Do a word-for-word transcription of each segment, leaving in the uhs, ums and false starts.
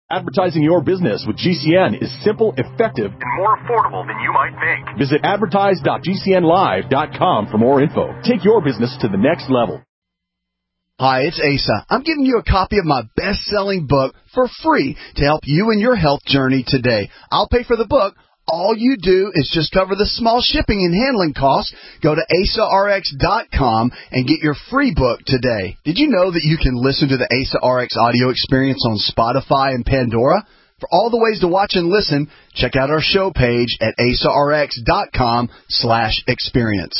Advertising your business with G C N is simple, effective, and more affordable than you might think. Visit advertise dot g c n live dot com for more info. Take your business to the next level. Hi, it's Asa. I'm giving you a copy of my best-selling book for free to help you in your health journey today. I'll pay for the book. All you do is just cover the small shipping and handling costs. Go to asa r x dot com and get your free book today. Did you know that you can listen to the Asa R X audio experience on Spotify and Pandora? For all the ways to watch and listen, check out our show page at asa r x dot com slash experience.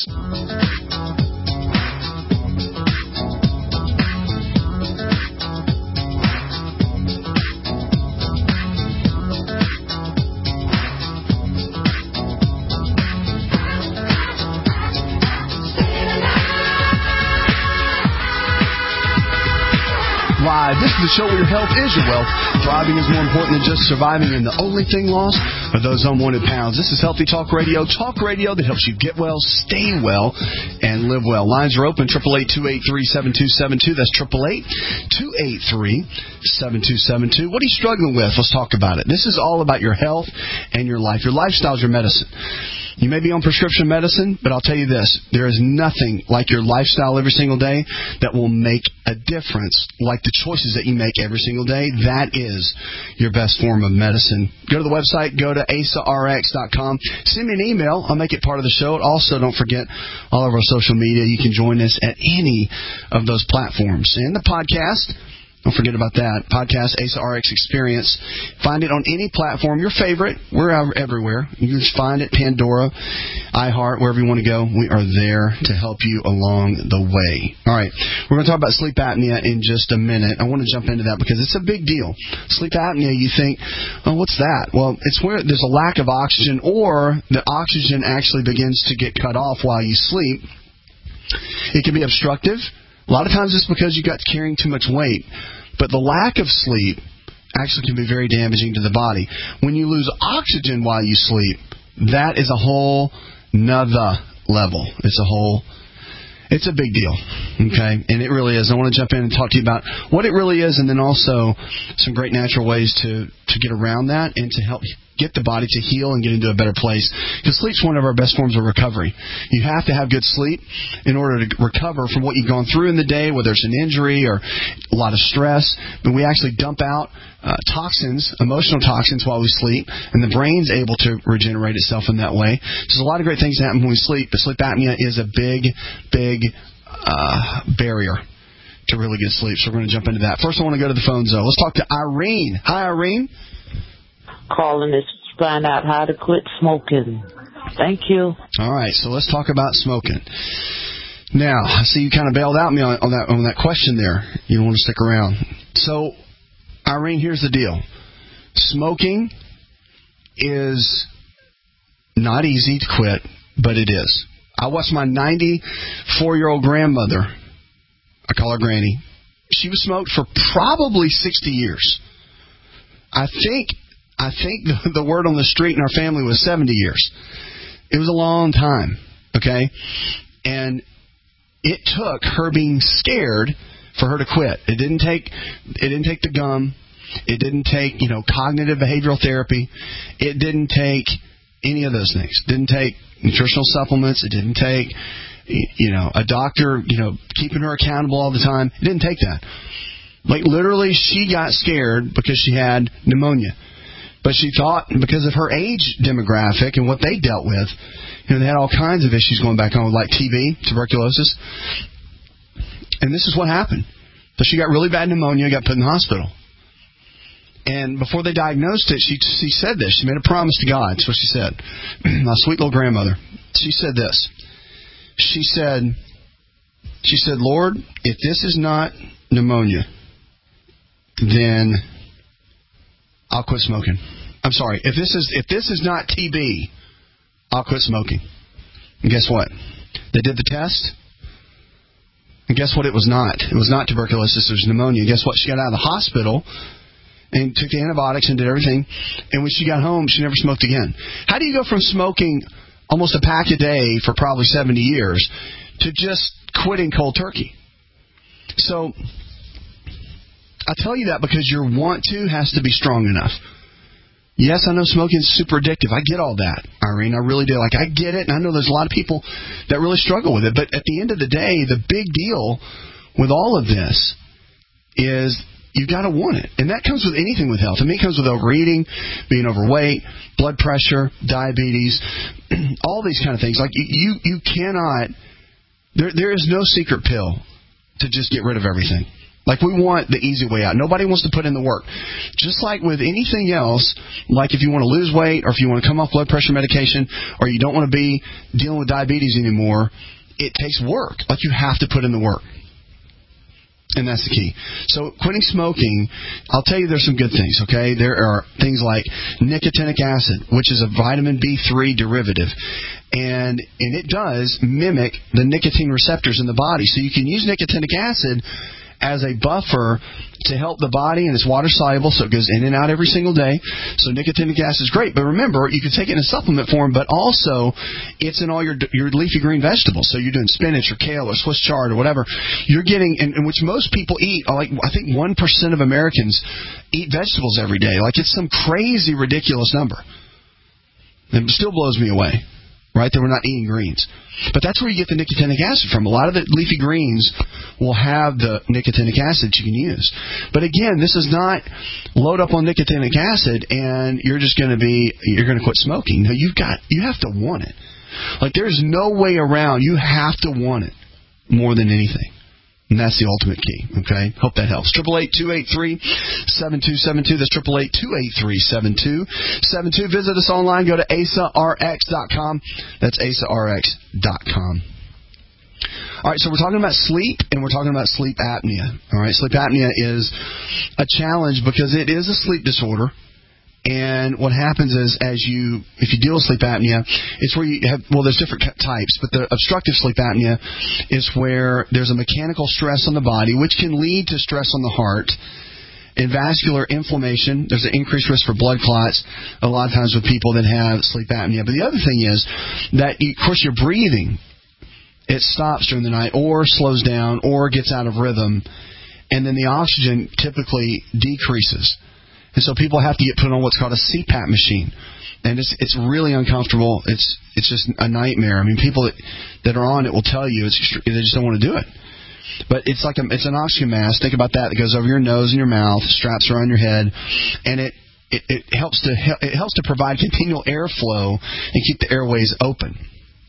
Live. This is the show where your health is your wealth. Thriving is more important than just surviving, and the only thing lost are those unwanted pounds. This is Healthy Talk Radio, talk radio that helps you get well, stay well, and live well. Lines are open, eight eight eight, two eight three, seven two seven two. That's eight eight eight, two eight three, seven two seven two. What are you struggling with? Let's talk about it. This is all about your health and your life. Your lifestyle is your medicine. You may be on prescription medicine, but I'll tell you this. There is nothing like your lifestyle every single day that will make a difference like the choices that you make every single day. That is your best form of medicine. Go to the website. Go to asa r x dot com. Send me an email. I'll make it part of the show. Also, don't forget all of our social media. You can join us at any of those platforms. And the podcast. Don't forget about that. Podcast, Asa R X Experience. Find it on any platform, your favorite. We're everywhere. You can just find it, Pandora, iHeart, wherever you want to go. We are there to help you along the way. All right. We're going to talk about sleep apnea in just a minute. I want to jump into that because it's a big deal. Sleep apnea, you think, oh, what's that? Well, it's where there's a lack of oxygen or the oxygen actually begins to get cut off while you sleep. It can be obstructive. A lot of times it's because you got carrying too much weight. But the lack of sleep actually can be very damaging to the body. When you lose oxygen while you sleep, that is a whole nother level. It's a whole, it's a big deal, okay? And it really is. I want to jump in and talk to you about what it really is and then also some great natural ways to, to get around that and to help get the body to heal and get into a better place. Because sleep's one of our best forms of recovery. You have to have good sleep in order to recover from what you've gone through in the day, whether it's an injury or a lot of stress. But we actually dump out uh, toxins, emotional toxins while we sleep, and the brain's able to regenerate itself in that way. So there's a lot of great things that happen when we sleep, but sleep apnea is a big, big uh, barrier to really good sleep. So we're going to jump into that. First, I want to go to the phone zone. Let's talk to Irene. Hi, Irene. Calling this to find out how to quit smoking. Thank you. All right, so let's talk about smoking. Now, I see you kind of bailed out me on, on that on that question there. You don't want to stick around. So, Irene, here's the deal. Smoking is not easy to quit, but it is. I watched my ninety-four-year-old grandmother, I call her Granny, she was smoked for probably sixty years. I think... I think the, the word on the street in our family was seventy years. It was a long time, okay? And it took her being scared for her to quit. It didn't take it didn't take the gum. It didn't take, you know, cognitive behavioral therapy. It didn't take any of those things. It didn't take nutritional supplements. It didn't take, you know, a doctor, you know, keeping her accountable all the time. It didn't take that. Like, literally, she got scared because she had pneumonia. But she thought, because of her age demographic and what they dealt with, you know, they had all kinds of issues going back on, like T B, tuberculosis. And this is what happened. So she got really bad pneumonia, got put in the hospital. And before they diagnosed it, she she said this. She made a promise to God. That's what she said. My sweet little grandmother. She said this. She said, she said, Lord, if this is not pneumonia, then I'll quit smoking. I'm sorry. If this is if this is not T B, I'll quit smoking. And guess what? They did the test. And guess what it was not? It was not tuberculosis. It was pneumonia. Guess what? She got out of the hospital and took the antibiotics and did everything. And when she got home, she never smoked again. How do you go from smoking almost a pack a day for probably seventy years to just quitting cold turkey? So I tell you that because your want to has to be strong enough. Yes, I know smoking is super addictive. I get all that, Irene. I really do. Like, I get it, and I know there's a lot of people that really struggle with it. But at the end of the day, the big deal with all of this is you got to want it. And that comes with anything with health. I mean, it comes with overeating, being overweight, blood pressure, diabetes, all these kind of things. Like, you, you cannot, there, there is no secret pill to just get rid of everything. Like, we want the easy way out. Nobody wants to put in the work. Just like with anything else, like if you want to lose weight or if you want to come off blood pressure medication or you don't want to be dealing with diabetes anymore, it takes work. Like, you have to put in the work. And that's the key. So quitting smoking, I'll tell you there's some good things, okay? There are things like nicotinic acid, which is a vitamin B three derivative. And and it does mimic the nicotine receptors in the body. So you can use nicotinic acid as a buffer to help the body, and it's water soluble, so it goes in and out every single day. So nicotinic acid is great. But remember, you can take it in a supplement form, but also it's in all your your leafy green vegetables. So you're doing spinach or kale or Swiss chard or whatever. You're getting, and, and which most people eat, like I think one percent of Americans eat vegetables every day. Like, it's some crazy, ridiculous number. It still blows me away. Right, that we're not eating greens. But that's where you get the nicotinic acid from. A lot of the leafy greens will have the nicotinic acid you can use. But again, this is not load up on nicotinic acid and you're just going to be, you're going to quit smoking. No, you've got, you have to want it. Like, there's no way around. You have to want it more than anything. And that's the ultimate key, okay? Hope that helps. eight eight eight, two eight three, seven two seven two. That's eight eight eight, two eight three, seven two seven two. Visit us online. Go to asa r x dot com. That's asa r x dot com. All right, so we're talking about sleep, and we're talking about sleep apnea. All right, sleep apnea is a challenge because it is a sleep disorder. And what happens is, as you, if you deal with sleep apnea, it's where you have, well, there's different types, but the obstructive sleep apnea is where there's a mechanical stress on the body, which can lead to stress on the heart. And vascular inflammation, there's an increased risk for blood clots a lot of times with people that have sleep apnea. But the other thing is that, you, of course, your breathing, it stops during the night or slows down or gets out of rhythm, and then the oxygen typically decreases. And so people have to get put on what's called a C PAP machine. And it's it's really uncomfortable. It's it's just a nightmare. I mean, people that, that are on it will tell you it's they just don't want to do it. But it's like a, it's an oxygen mask. Think about that. That goes over your nose and your mouth, straps around your head, and it, it, it helps to it helps to provide continual airflow and keep the airways open.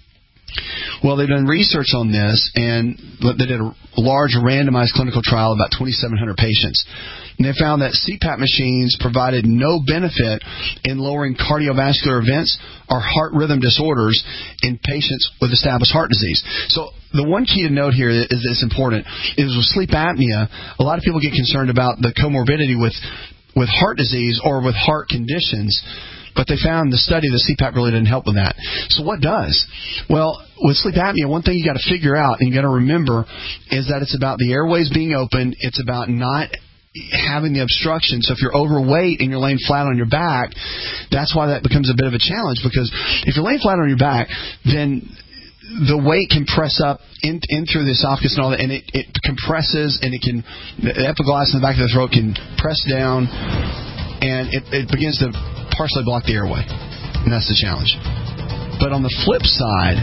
Well, they've done research on this, and they did a large randomized clinical trial of about twenty-seven hundred patients. And they found that C PAP machines provided no benefit in lowering cardiovascular events or heart rhythm disorders in patients with established heart disease. So the one key to note here is that's important is with sleep apnea, a lot of people get concerned about the comorbidity with, with heart disease or with heart conditions. But they found the study the C PAP really didn't help with that. So what does? Well, with sleep apnea, one thing you got to figure out and you got to remember is that it's about the airways being open. It's about not having the obstruction. So if you're overweight and you're laying flat on your back, that's why that becomes a bit of a challenge, because if you're laying flat on your back, then the weight can press up in, in through the esophagus and all that, and it, it compresses, and it can, the epiglottis in the back of the throat can press down, and it, it begins to partially block the airway. And that's the challenge. But on the flip side,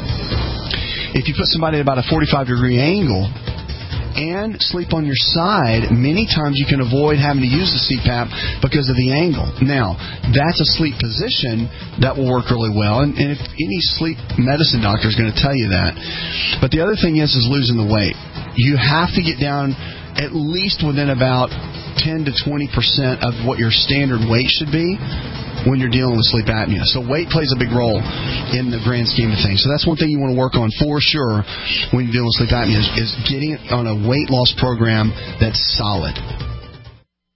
if you put somebody at about a forty-five degree angle and sleep on your side, many times you can avoid having to use the C PAP because of the angle. Now, that's a sleep position that will work really well, and, and if any sleep medicine doctor is going to tell you that. But the other thing is, is losing the weight. You have to get down at least within about ten to twenty percent of what your standard weight should be when you're dealing with sleep apnea. So weight plays a big role in the grand scheme of things. So that's one thing you want to work on for sure when you're dealing with sleep apnea is, is getting on a weight loss program that's solid.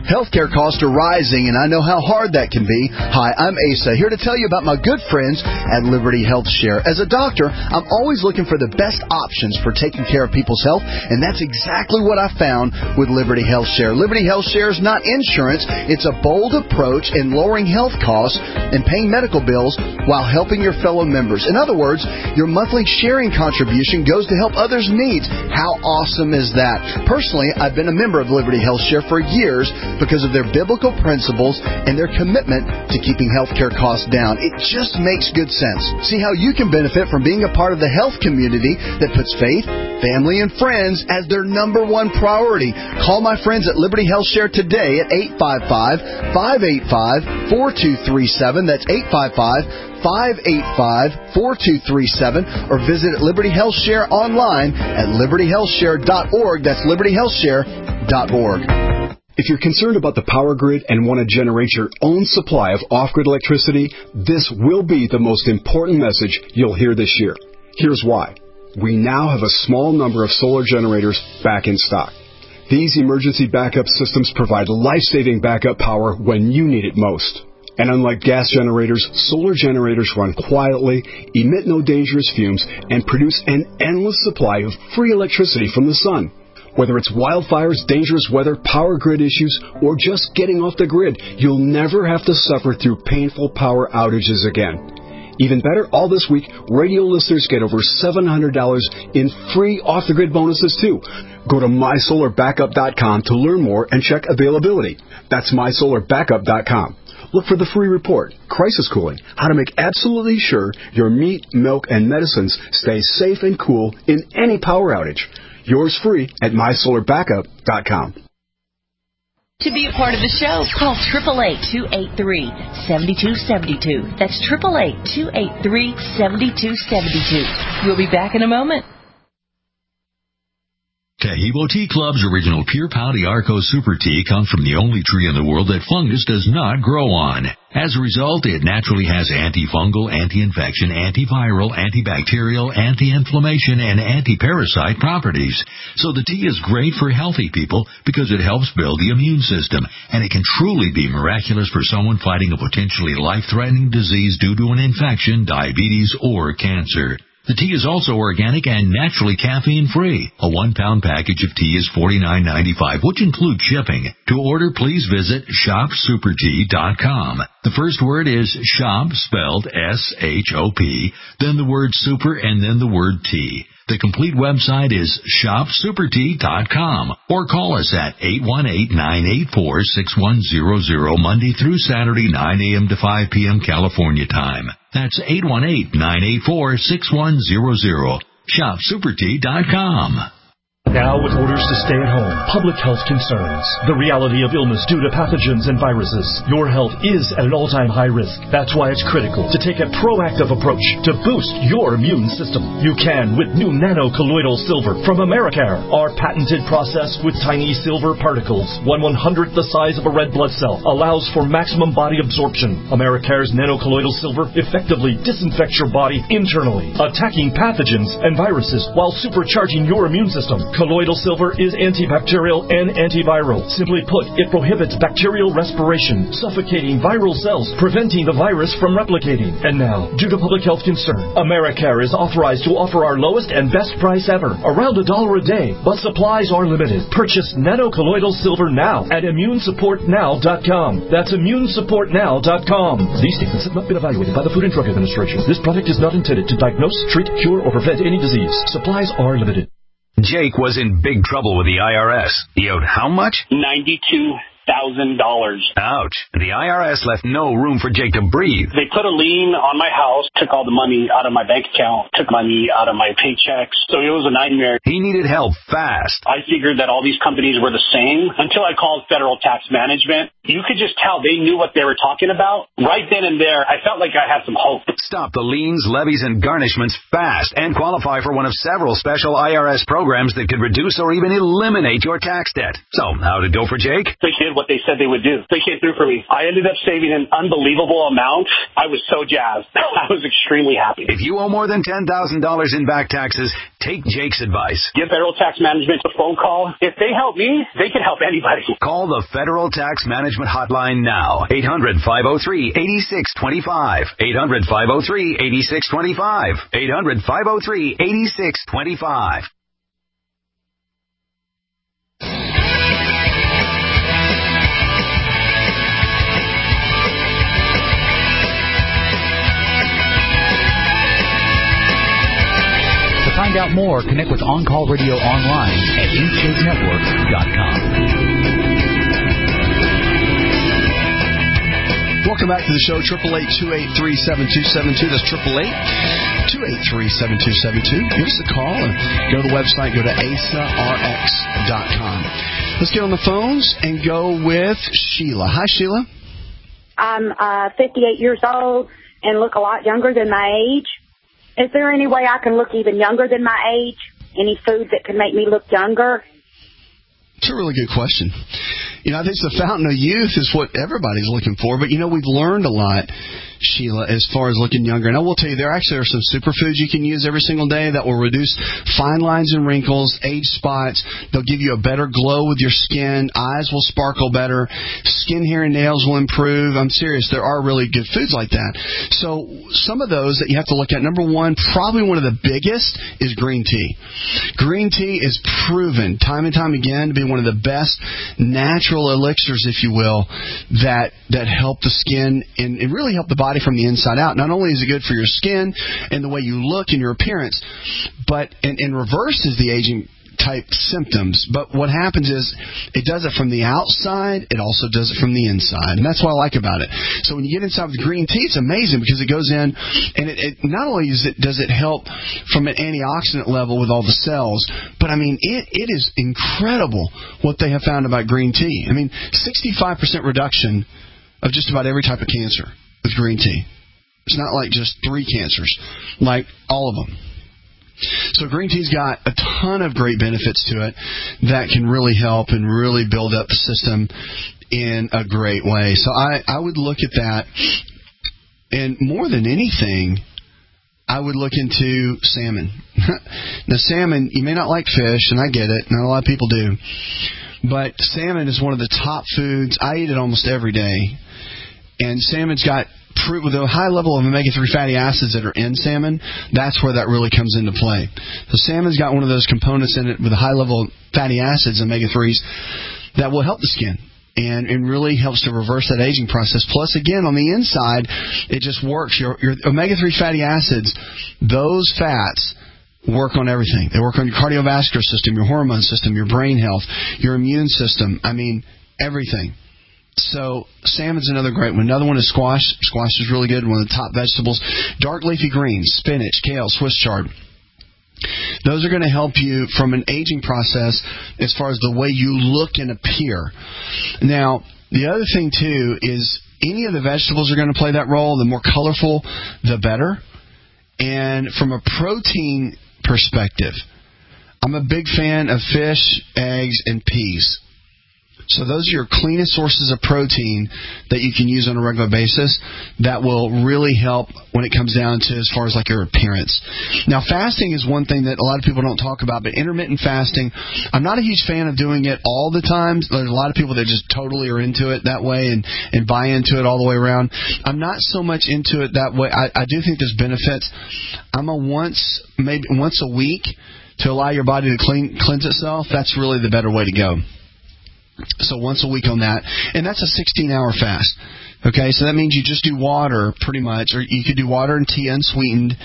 Healthcare costs are rising, and I know how hard that can be. Hi, I'm Asa, here to tell you about my good friends at Liberty Health Share. As a doctor, I'm always looking for the best options for taking care of people's health, and that's exactly what I found with Liberty Health Share. Liberty Health Share is not insurance. It's a bold approach in lowering health costs and paying medical bills while helping your fellow members. In other words, your monthly sharing contribution goes to help others' needs. How awesome is that? Personally, I've been a member of Liberty Health Share for years because of their biblical principles and their commitment to keeping healthcare costs down. It just makes good sense. See how you can benefit from being a part of the health community that puts faith, family, and friends as their number one priority. Call my friends at Liberty Health Share today at eight five five, five eight five, four two three seven. That's eight five five, five eight five, four two three seven, or visit Liberty Health Share online at liberty health share dot org. That's liberty health share dot org. If you're concerned about the power grid and want to generate your own supply of off-grid electricity, this will be the most important message you'll hear this year. Here's why. We now have a small number of solar generators back in stock. These emergency backup systems provide life-saving backup power when you need it most. And unlike gas generators, solar generators run quietly, emit no dangerous fumes, and produce an endless supply of free electricity from the sun. Whether it's wildfires, dangerous weather, power grid issues, or just getting off the grid, you'll never have to suffer through painful power outages again. Even better, all this week, radio listeners get over seven hundred dollars in free off-the-grid bonuses, too. Go to my solar backup dot com to learn more and check availability. That's my solar backup dot com. Look for the free report, Crisis Cooling, how to make absolutely sure your meat, milk, and medicines stay safe and cool in any power outage. Yours free at my solar backup dot com. To be a part of the show, call eight eight eight, two eight three, seven two seven two. That's eight eight eight, two eight three, seven two seven two. We'll be back in a moment. Taheebo Tea Club's original Pure Pouty Arco Super Tea comes from the only tree in the world that fungus does not grow on. As a result, it naturally has antifungal, anti-infection, antiviral, antibacterial, anti-inflammation, and anti-parasite properties. So the tea is great for healthy people because it helps build the immune system, and it can truly be miraculous for someone fighting a potentially life-threatening disease due to an infection, diabetes, or cancer. The tea is also organic and naturally caffeine-free. A one-pound package of tea is forty-nine ninety-five, which includes shipping. To order, please visit shop super tea dot com. The first word is shop, spelled S H O P, then the word super, and then the word tea. The complete website is shop super tea dot com, or call us at eight one eight, nine eight four, six one zero zero, Monday through Saturday, nine a.m. to five p.m. California time. That's eight one eight, nine eight four, six one zero zero. shop super tea dot com. Now with orders to stay at home, public health concerns, the reality of illness due to pathogens and viruses, your health is at an all-time high risk. That's why it's critical to take a proactive approach to boost your immune system. You can with new nano-colloidal silver from Americare. Our patented process with tiny silver particles, one one-hundredth the size of a red blood cell, allows for maximum body absorption. Americare's nano-colloidal silver effectively disinfects your body internally, attacking pathogens and viruses while supercharging your immune system. Colloidal silver is antibacterial and antiviral. Simply put, it prohibits bacterial respiration, suffocating viral cells, preventing the virus from replicating. And now, due to public health concern, Americare is authorized to offer our lowest and best price ever, around a dollar a day, but supplies are limited. Purchase nano-colloidal silver now at immune support now dot com. That's immune support now dot com. These statements have not been evaluated by the Food and Drug Administration. This product is not intended to diagnose, treat, cure, or prevent any disease. Supplies are limited. Jake was in big trouble with the I R S. He owed how much? ninety-two thousand dollars. Ouch. The I R S left no room for Jake to breathe. They put a lien on my house, took all the money out of my bank account, took money out of my paychecks. So it was a nightmare. He needed help fast. I figured that all these companies were the same until I called Federal Tax Management. you could just tell they knew what they were talking about. Right then and there, I felt like I had some hope. Stop the liens, levies, and garnishments fast and qualify for one of several special I R S programs that could reduce or even eliminate your tax debt. So, how did it go for Jake? They did what they said they would do. They came through for me. I ended up saving an unbelievable amount. I was so jazzed. I was extremely happy. If you owe more than ten thousand dollars in back taxes, take Jake's advice. Give Federal Tax Management a phone call. If they help me, they can help anybody. Call the Federal Tax Management hotline now. eight hundred, five oh three, eight six two five. eight hundred, five oh three, eight six two five. eight hundred, five oh three, eight six two five. To find out more, connect with On Call Radio online at Instate Network dot com. Welcome back to the show, triple eight, two eight three, seven two seven two. That's triple eight, two eight three, seven two seven two. Give us a call and go to the website, go to A S A R X dot com. Let's get on the phones and go with Sheila. Hi, Sheila. I'm uh, fifty-eight years old and look a lot younger than my age. Is there any way I can look even younger than my age? Any food that can make me look younger? It's a really good question. You know, I think the fountain of youth is what everybody's looking for. But, you know, we've learned a lot, Sheila, as far as looking younger. And I will tell you, there actually are some superfoods you can use every single day that will reduce fine lines and wrinkles, age spots. They'll give you a better glow with your skin. Eyes will sparkle better. Skin, hair, and nails will improve. I'm serious. There are really good foods like that. So some of those that you have to look at, number one, probably one of the biggest is green tea. Green tea is proven time and time again to be one of the best natural elixirs, if you will, that that help the skin and, and really help the body from the inside out. Not only is it good for your skin and the way you look and your appearance, but and, and reverses the aging type symptoms. But what happens is it does it from the outside. It also does it from the inside. And that's what I like about it. So when you get inside with green tea, it's amazing because it goes in and it, it not only is it, does it help from an antioxidant level with all the cells, but I mean, it, it is incredible what they have found about green tea. I mean, sixty-five percent reduction of just about every type of cancer with green tea. It's not like just three cancers, like all of them. So green tea's got a ton of great benefits to it that can really help and really build up the system in a great way. So I, I would look at that. And more than anything, I would look into salmon. Now, salmon, you may not like fish, and I get it. Not a lot of people do. But salmon is one of the top foods. I eat it almost every day. And salmon's got, with a high level of omega three fatty acids that are in salmon, that's where that really comes into play. So salmon's got one of those components in it with a high level of fatty acids, omega threes, that will help the skin. And it really helps to reverse that aging process. Plus, again, on the inside, it just works. Your, your omega three fatty acids, those fats work on everything. They work on your cardiovascular system, your hormone system, your brain health, your immune system. I mean, everything. So salmon's another great one. Another one is squash. Squash is really good, one of the top vegetables. Dark leafy greens, spinach, kale, Swiss chard. Those are going to help you from an aging process as far as the way you look and appear. Now, the other thing, too, is any of the vegetables are going to play that role. The more colorful, the better. And from a protein perspective, I'm a big fan of fish, eggs, and peas. So those are your cleanest sources of protein that you can use on a regular basis that will really help when it comes down to as far as like your appearance. Now, fasting is one thing that a lot of people don't talk about, but intermittent fasting, I'm not a huge fan of doing it all the time. There's a lot of people that just totally are into it that way and, and buy into it all the way around. I'm not so much into it that way. I, I do think there's benefits. I'm a once, maybe once a week to allow your body to clean, cleanse itself. That's really the better way to go. So once a week on that. And that's a sixteen-hour fast. Okay, so that means you just do water pretty much. Or you could do water and tea unsweetened.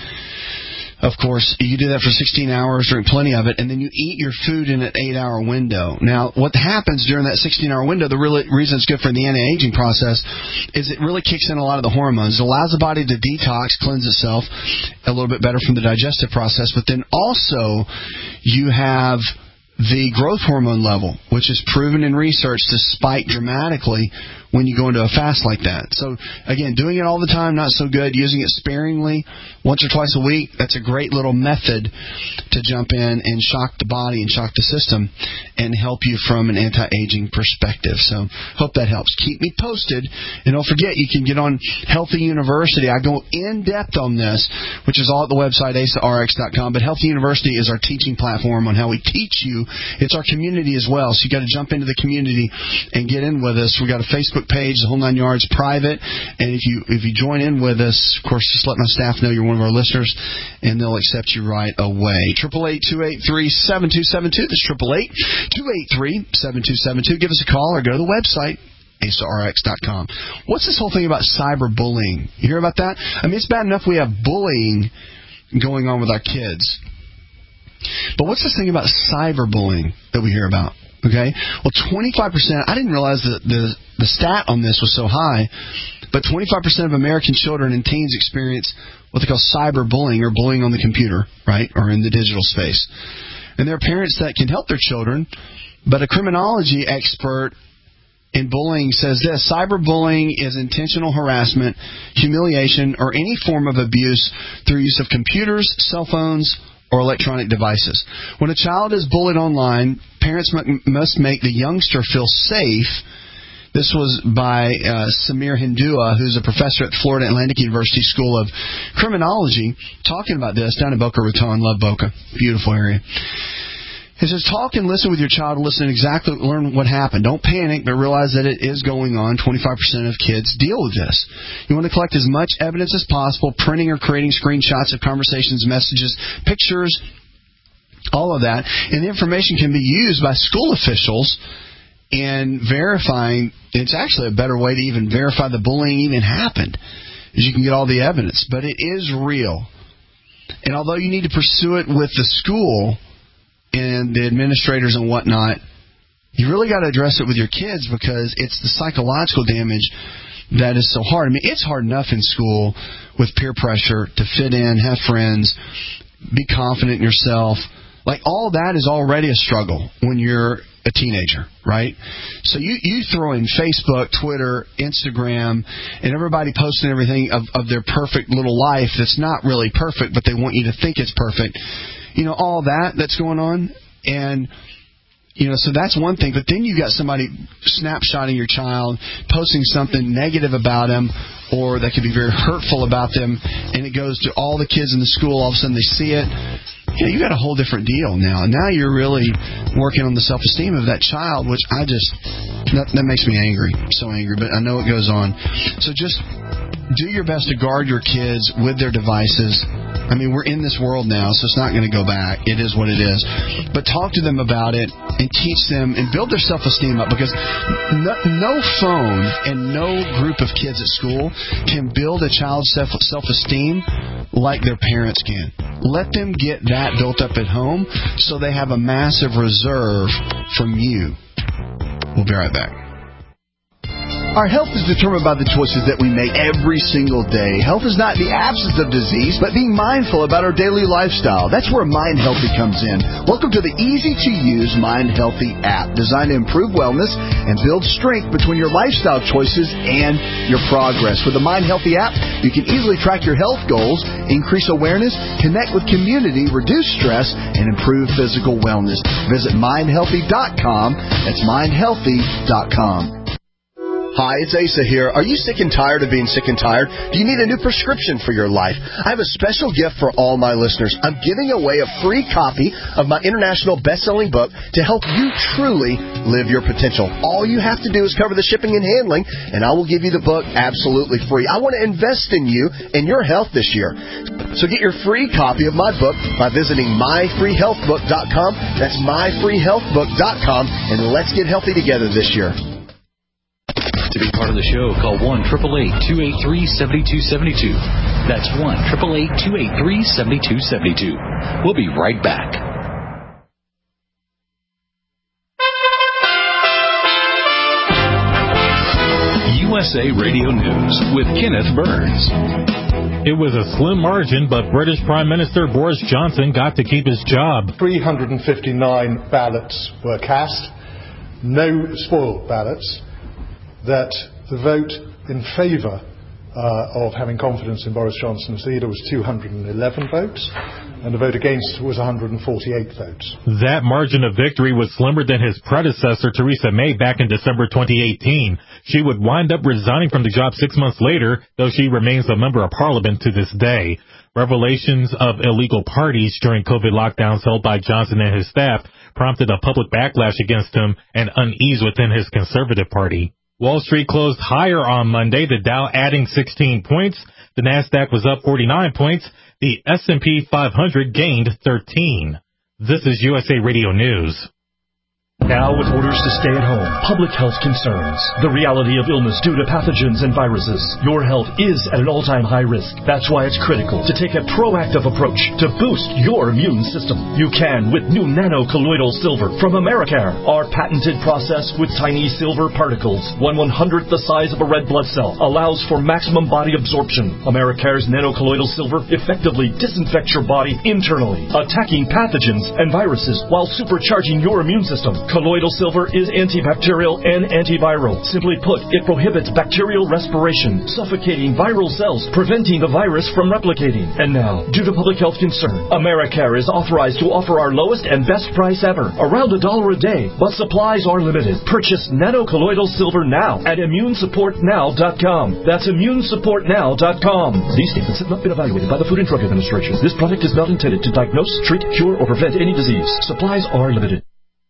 Of course, you can do that for sixteen hours, drink plenty of it, and then you eat your food in an eight-hour window. Now, what happens during that sixteen-hour window, the really reason it's good for the anti-aging process, is it really kicks in a lot of the hormones. It allows the body to detox, cleanse itself a little bit better from the digestive process. But then also, you have the growth hormone level, which is proven in research to spike dramatically when you go into a fast like that. So, again, doing it all the time, not so good. Using it sparingly, once or twice a week, that's a great little method to jump in and shock the body and shock the system and help you from an anti-aging perspective. So, hope that helps. Keep me posted. And don't forget, you can get on Healthy University. I go in-depth on this, which is all at the website, A S A R X dot com. But Healthy University is our teaching platform on how we teach you. It's our community as well. So, you got to jump into the community and get in with us. We got a Facebook page, the whole nine yards, private, and if you if you join in with us, of course, just let my staff know you're one of our listeners, and they'll accept you right away. Triple eight two eight three seven two seven two. That's triple eight two eight three seven two seven two. Give us a call or go to the website, A S A R X dot com. What's this whole thing about cyberbullying? You hear about that? I mean, it's bad enough we have bullying going on with our kids, but what's this thing about cyberbullying that we hear about? Okay, well, twenty-five percent, I didn't realize that the, the stat on this was so high, but twenty-five percent of American children and teens experience what they call cyberbullying, or bullying on the computer, right, or in the digital space. And there are parents that can help their children, but a criminology expert in bullying says this: cyberbullying is intentional harassment, humiliation, or any form of abuse through use of computers, cell phones, or electronic devices. When a child is bullied online, parents must make the youngster feel safe. This was by uh, Samir Hindua, who's a professor at Florida Atlantic University School of Criminology, talking about this down in Boca Raton. Love Boca. Beautiful area. He says, talk and listen with your child, listen exactly, learn what happened. Don't panic, but realize that it is going on. twenty-five percent of kids deal with this. You want to collect as much evidence as possible, printing or creating screenshots of conversations, messages, pictures, all of that. And the information can be used by school officials in verifying. It's actually a better way to even verify the bullying even happened, is you can get all the evidence. But it is real. And although you need to pursue it with the school and the administrators and whatnot, you really got to address it with your kids, because it's the psychological damage that is so hard. I mean, it's hard enough in school with peer pressure to fit in, have friends, be confident in yourself. Like, all that is already a struggle when you're a teenager, right? So you, you throw in Facebook, Twitter, Instagram, and everybody posting everything of, of their perfect little life that's not really perfect, but they want you to think it's perfect. You know, all that that's going on. And, you know, so that's one thing. But then you got somebody snapshotting your child, posting something negative about them, or that could be very hurtful about them, and it goes to all the kids in the school. All of a sudden they see it. You know, you got a whole different deal now. And now you're really working on the self-esteem of that child, which I just, that, that makes me angry. So angry, but I know it goes on. So just do your best to guard your kids with their devices. I mean, we're in this world now, so it's not going to go back. It is what it is. But talk to them about it and teach them and build their self-esteem up, because no, no phone and no group of kids at school can build a child's self, self-esteem like their parents can. Let them get that built up at home so they have a massive reserve from you. We'll be right back. Our health is determined by the choices that we make every single day. Health is not the absence of disease, but being mindful about our daily lifestyle. That's where Mind Healthy comes in. Welcome to the easy-to-use Mind Healthy app, designed to improve wellness and build strength between your lifestyle choices and your progress. With the Mind Healthy app, you can easily track your health goals, increase awareness, connect with community, reduce stress, and improve physical wellness. Visit mind healthy dot com. That's mind healthy dot com. Hi, it's Asa here. Are you sick and tired of being sick and tired? Do you need a new prescription for your life? I have a special gift for all my listeners. I'm giving away a free copy of my international best-selling book to help you truly live your potential. All you have to do is cover the shipping and handling, and I will give you the book absolutely free. I want to invest in you and your health this year. So get your free copy of my book by visiting my free health book dot com. That's my free health book dot com, and let's get healthy together this year. To be part of the show, call one eight eight eight, two eight three, seven two seven two. That's one eight eight eight, two eight three, seven two seven two. We'll be right back. U S A Radio News with Kenneth Burns. It was a slim margin, but British Prime Minister Boris Johnson got to keep his job. three hundred fifty-nine ballots were cast, no spoiled ballots, that The vote in favour uh, of having confidence in Boris Johnson as leader was two hundred eleven votes, and the vote against was one hundred forty-eight votes. That margin of victory was slimmer than his predecessor, Theresa May, back in December twenty eighteen. She would wind up resigning from the job six months later, though she remains a member of parliament to this day. Revelations of illegal parties during COVID lockdowns held by Johnson and his staff prompted a public backlash against him and unease within his Conservative Party. Wall Street closed higher on Monday, the Dow adding sixteen points. The Nasdaq was up forty-nine points. The S and P five hundred gained thirteen. This is U S A Radio News. Now with orders to stay at home, public health concerns, the reality of illness due to pathogens and viruses, your health is at an all-time high risk. That's why it's critical to take a proactive approach to boost your immune system. You can with new nano-colloidal silver from Americare. Our patented process with tiny silver particles, one one-hundredth the size of a red blood cell, allows for maximum body absorption. Americare's nano-colloidal silver effectively disinfects your body internally, attacking pathogens and viruses while supercharging your immune system. Colloidal silver is antibacterial and antiviral. Simply put, it prohibits bacterial respiration, suffocating viral cells, preventing the virus from replicating. And now, due to public health concern, Americare is authorized to offer our lowest and best price ever, around a dollar a day, but supplies are limited. Purchase nano-colloidal silver now at immune support now dot com. That's immune support now dot com. These statements have not been evaluated by the Food and Drug Administration. This product is not intended to diagnose, treat, cure, or prevent any disease. Supplies are limited.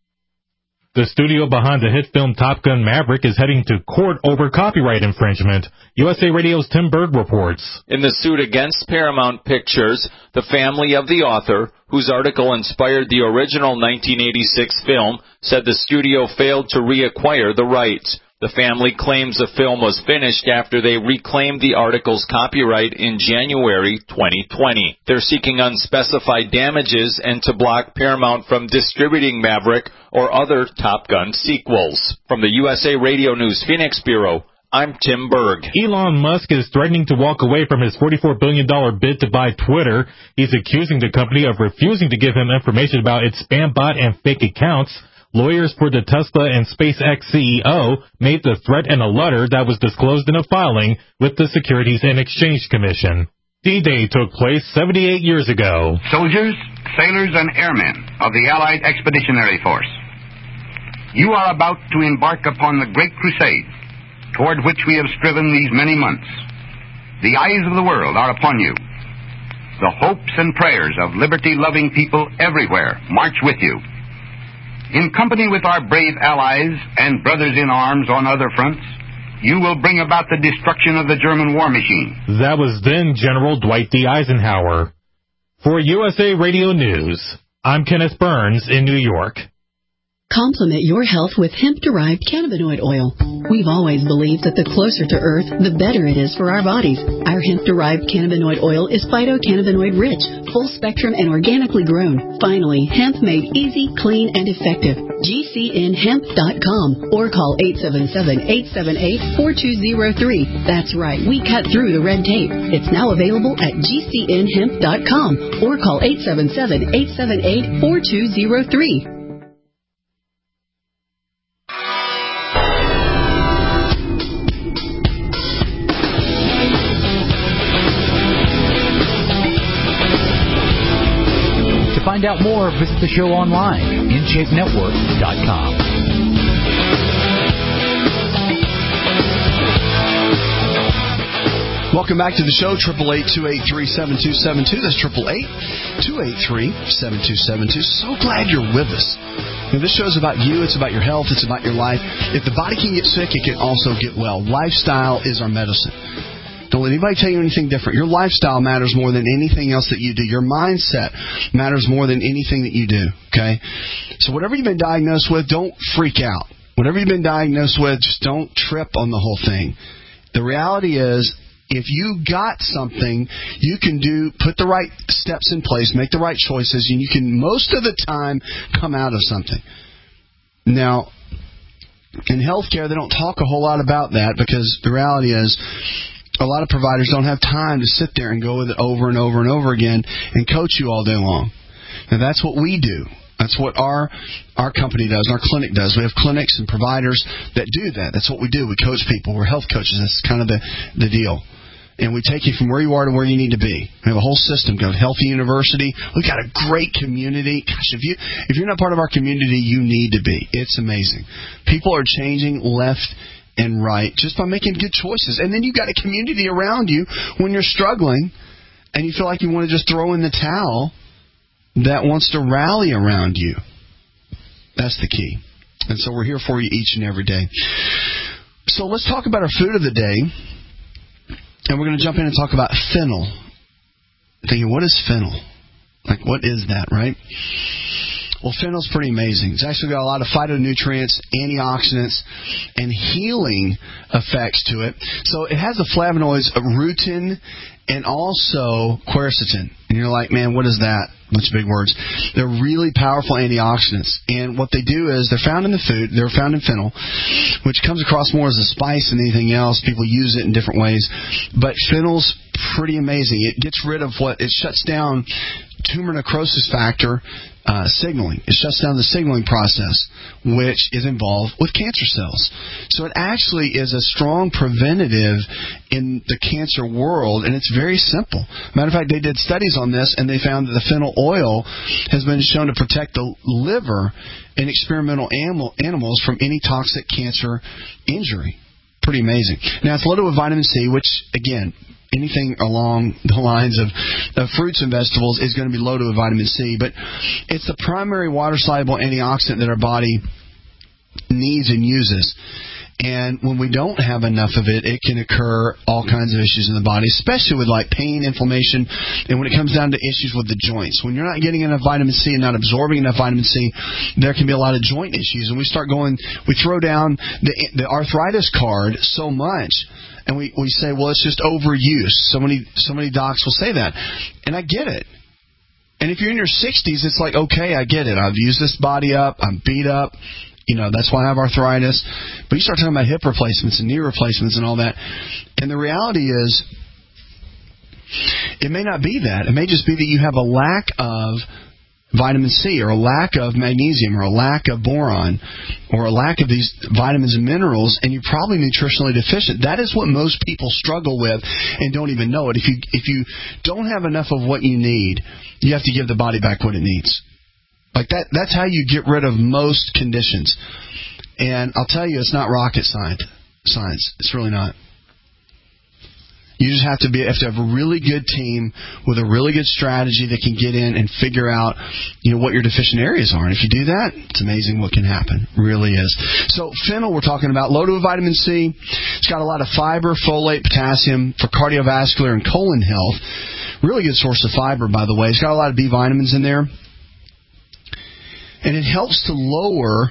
The studio behind the hit film Top Gun Maverick is heading to court over copyright infringement. U S A Radio's Tim Berg reports. In the suit against Paramount Pictures, the family of the author, whose article inspired the original nineteen eighty-six film, said the studio failed to reacquire the rights. The family claims the film was finished after they reclaimed the article's copyright in January twenty twenty. They're seeking unspecified damages and to block Paramount from distributing Maverick or other Top Gun sequels. From the U S A Radio News Phoenix Bureau, I'm Tim Berg. Elon Musk is threatening to walk away from his forty-four billion dollars bid to buy Twitter. He's accusing the company of refusing to give him information about its spam bot and fake accounts. Lawyers for the Tesla and SpaceX C E O made the threat in a letter that was disclosed in a filing with the Securities and Exchange Commission. D-Day took place seventy-eight years ago. Soldiers, sailors, and airmen of the Allied Expeditionary Force, you are about to embark upon the great crusade toward which we have striven these many months. The eyes of the world are upon you. The hopes and prayers of liberty-loving people everywhere march with you. In company with our brave allies and brothers in arms on other fronts, you will bring about the destruction of the German war machine. That was then General Dwight D. Eisenhower. For U S A Radio News, I'm Kenneth Burns in New York. Complement your health with hemp-derived cannabinoid oil. We've always believed that the closer to Earth, the better it is for our bodies. Our hemp-derived cannabinoid oil is phytocannabinoid-rich, full-spectrum, and organically grown. Finally, hemp made easy, clean, and effective. G C N hemp dot com or call eight seven seven, eight seven eight, four two zero three. That's right, we cut through the red tape. It's now available at G C N hemp dot com or call eight seven seven, eight seven eight, four two zero three. To find out more, visit the show online, in shape network dot com. Welcome back to the show, eight eight eight, two eight three, seven two seven two. That's eight eight eight, two eight three, seven two seven two. So glad you're with us. Now, this show's about you. It's about your health. It's about your life. If the body can get sick, it can also get well. Lifestyle is our medicine. Don't let anybody tell you anything different. Your lifestyle matters more than anything else that you do. Your mindset matters more than anything that you do, okay? So whatever you've been diagnosed with, don't freak out. Whatever you've been diagnosed with, just don't trip on the whole thing. The reality is, if you got something, you can do, put the right steps in place, make the right choices, and you can most of the time come out of something. Now, in healthcare, they don't talk a whole lot about that because the reality is, a lot of providers don't have time to sit there and go with it over and over and over again and coach you all day long. Now, that's what we do. That's what our our company does, our clinic does. We have clinics and providers that do that. That's what we do. We coach people. We're health coaches. That's kind of the, the deal. And we take you from where you are to where you need to be. We have a whole system. Go to Healthy University. We've got a great community. Gosh, if, you, if you're not part of our community, you need to be. It's amazing. People are changing left and right just by making good choices. And then you've got a community around you when you're struggling and you feel like you want to just throw in the towel that wants to rally around you. That's the key. And so we're here for you each and every day. So let's talk about our food of the day. And we're going to jump in and talk about fennel. Thinking, what is fennel? Like, what is that, right? Well, fennel's pretty amazing. It's actually got a lot of phytonutrients, antioxidants, and healing effects to it. So it has the flavonoids of rutin and also quercetin. And you're like, man, what is that? Bunch of big words. They're really powerful antioxidants. And what they do is they're found in the food. They're found in fennel, which comes across more as a spice than anything else. People use it in different ways. But fennel's pretty amazing. It gets rid of what, it shuts down tumor necrosis factor uh, signaling. It shuts down the signaling process, which is involved with cancer cells. So it actually is a strong preventative in the cancer world, and it's very simple. Matter of fact, they did studies on this, and they found that the fennel oil has been shown to protect the liver in experimental animal, animals from any toxic cancer injury. Pretty amazing. Now, it's loaded with vitamin C, which, again, anything along the lines of, of fruits and vegetables is going to be loaded with vitamin C. But it's the primary water-soluble antioxidant that our body needs and uses. And when we don't have enough of it, it can occur all kinds of issues in the body, especially with like pain, inflammation, and when it comes down to issues with the joints. When you're not getting enough vitamin C and not absorbing enough vitamin C, there can be a lot of joint issues. And we start going, we throw down the, the arthritis card so much. And we, we say, well, it's just overuse. So many so many docs will say that. And I get it. And if you're in your sixties, it's like, okay, I get it. I've used this body up. I'm beat up. You know, that's why I have arthritis. But you start talking about hip replacements and knee replacements and all that. And the reality is, it may not be that. It may just be that you have a lack of vitamin C or a lack of magnesium or a lack of boron or a lack of these vitamins and minerals, and you're probably nutritionally deficient. That is what most people struggle with and don't even know it. If you if you don't have enough of what you need, you have to give the body back what it needs. Like that that's how you get rid of most conditions. And I'll tell you, it's not rocket science. Science. It's really not. You just have to be have to have a really good team with a really good strategy that can get in and figure out, you know, what your deficient areas are. And if you do that, it's amazing what can happen. It really is. So fennel, we're talking about, loaded with vitamin C. It's got a lot of fiber, folate, potassium for cardiovascular and colon health. Really good source of fiber, by the way. It's got a lot of B vitamins in there. And it helps to lower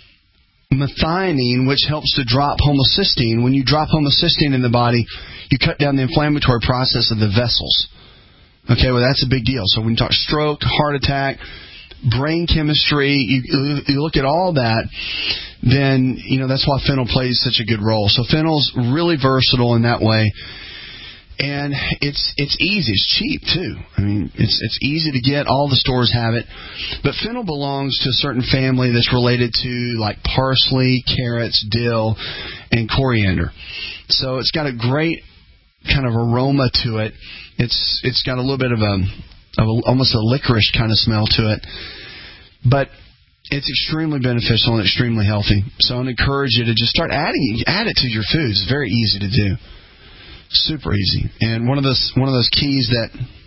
methionine, which helps to drop homocysteine. When you drop homocysteine in the body, you cut down the inflammatory process of the vessels. Okay, well, that's a big deal. So when you talk stroke, heart attack, brain chemistry, you, you look at all that, then, you know, that's why fennel plays such a good role. So fennel's really versatile in that way. And it's it's easy. It's cheap, too. I mean, it's it's easy to get. All the stores have it. But fennel belongs to a certain family that's related to, like, parsley, carrots, dill, and coriander. So it's got a great kind of aroma to it. It's It's got a little bit of a, of a almost a licorice kind of smell to it. But it's extremely beneficial and extremely healthy. So I'd encourage you to just start adding add it to your foods. It's very easy to do. Super easy. And one of those one of those keys that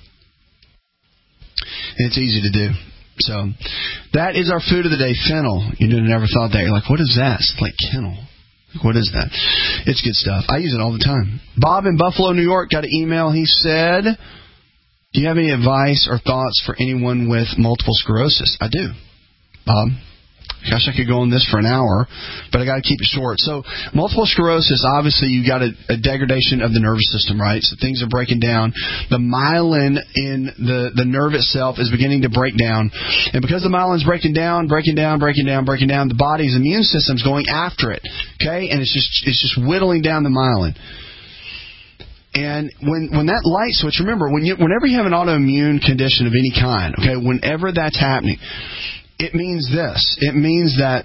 it's easy to do. So that is our food of the day, fennel. You never thought that. You're like, what is that? It's like kennel. What is that? It's good stuff. I use it all the time. Bob in Buffalo, New York, got an email. He said, do you have any advice or thoughts for anyone with multiple sclerosis? I do, Bob. Gosh, I could go on this for an hour, but I got to keep it short. So multiple sclerosis, obviously you got a, a degradation of the nervous system, right? So things are breaking down. The myelin in the, the nerve itself is beginning to break down. And because the myelin's breaking down, breaking down, breaking down, breaking down, the body's immune system's going after it, okay? And it's just it's just whittling down the myelin. And when when that light switch, remember, when you, whenever you have an autoimmune condition of any kind, okay, whenever that's happening, it means this. It means that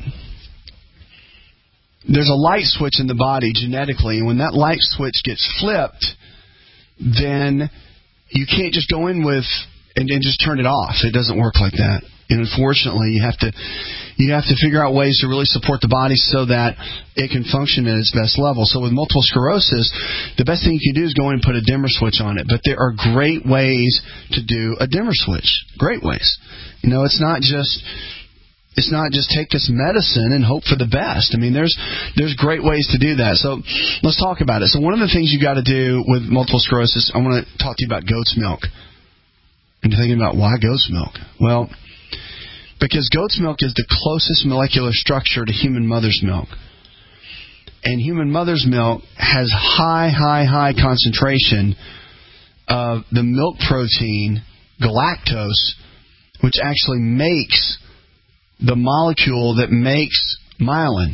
there's a light switch in the body genetically, and when that light switch gets flipped, then you can't just go in with and, and just turn it off. It doesn't work like that. And unfortunately, you have to you have to figure out ways to really support the body so that it can function at its best level. So with multiple sclerosis, the best thing you can do is go in and put a dimmer switch on it. But there are great ways to do a dimmer switch. Great ways. You know, it's not just it's not just take this medicine and hope for the best. I mean, there's there's great ways to do that. So let's talk about it. So one of the things you got to do with multiple sclerosis, I want to talk to you about goat's milk. And you're thinking about why goat's milk? Well, because goat's milk is the closest molecular structure to human mother's milk. And human mother's milk has high, high, high concentration of the milk protein, galactose, which actually makes the molecule that makes myelin.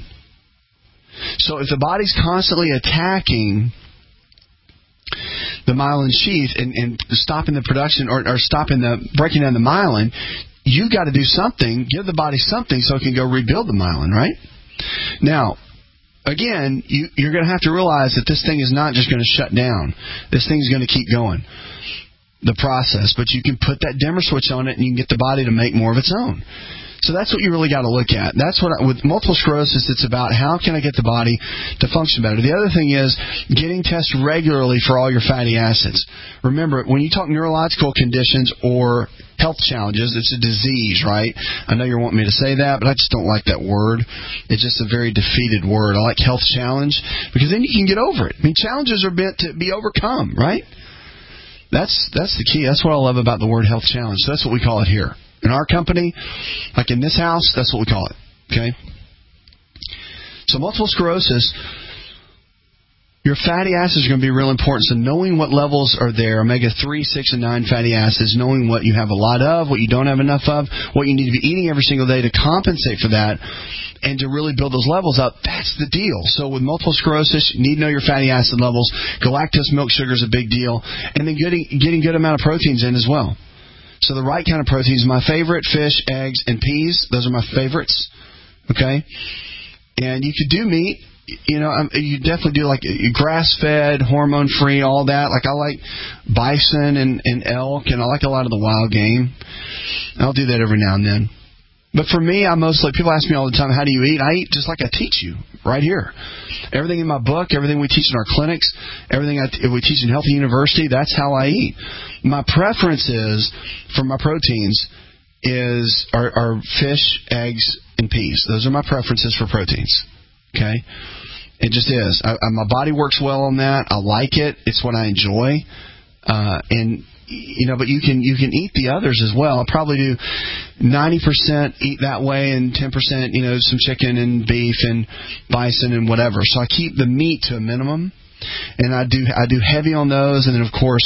So if the body's constantly attacking the myelin sheath and, and stopping the production or, or stopping the breaking down the myelin, you got to do something, give the body something so it can go rebuild the myelin, right? Now, again, you, you're going to have to realize that this thing is not just going to shut down. This thing's going to keep going, the process. But you can put that dimmer switch on it and you can get the body to make more of its own. So that's what you really got to look at. That's what, I, with multiple sclerosis, it's about how can I get the body to function better. The other thing is getting tested regularly for all your fatty acids. Remember, when you talk neurological conditions or health challenges, it's a disease, right? I know you're wanting me to say that, but I just don't like that word. It's just a very defeated word. I like health challenge because then you can get over it. I mean, challenges are meant to be overcome, right? That's that's the key. That's what I love about the word health challenge. So that's what we call it here. In our company, like in this house, that's what we call it. Okay? So multiple sclerosis, your fatty acids are going to be real important. So knowing what levels are there, omega three, six, and nine fatty acids, knowing what you have a lot of, what you don't have enough of, what you need to be eating every single day to compensate for that, and to really build those levels up, that's the deal. So with multiple sclerosis, you need to know your fatty acid levels. Galactose milk sugar is a big deal. And then getting, getting good amount of proteins in as well. So the right kind of proteins, my favorite, fish, eggs, and peas. Those are my favorites. Okay? And you could do meat. You know, you definitely do like grass-fed, hormone-free, all that. Like I like bison and, and elk, and I like a lot of the wild game. I'll do that every now and then. But for me, I mostly, people ask me all the time, how do you eat? I eat just like I teach you, right here. Everything in my book, everything we teach in our clinics, everything I t- we teach in Healthy University, that's how I eat. My preference is, for my proteins, is are, are fish, eggs, and peas. Those are my preferences for proteins. Okay? It just is. I, I, my body works well on that. I like it. It's what I enjoy. Uh, and you know, but you can you can eat the others as well. I'll probably do ninety percent eat that way and ten percent, you know, some chicken and beef and bison and whatever. So I keep the meat to a minimum, and I do I do heavy on those, and then of course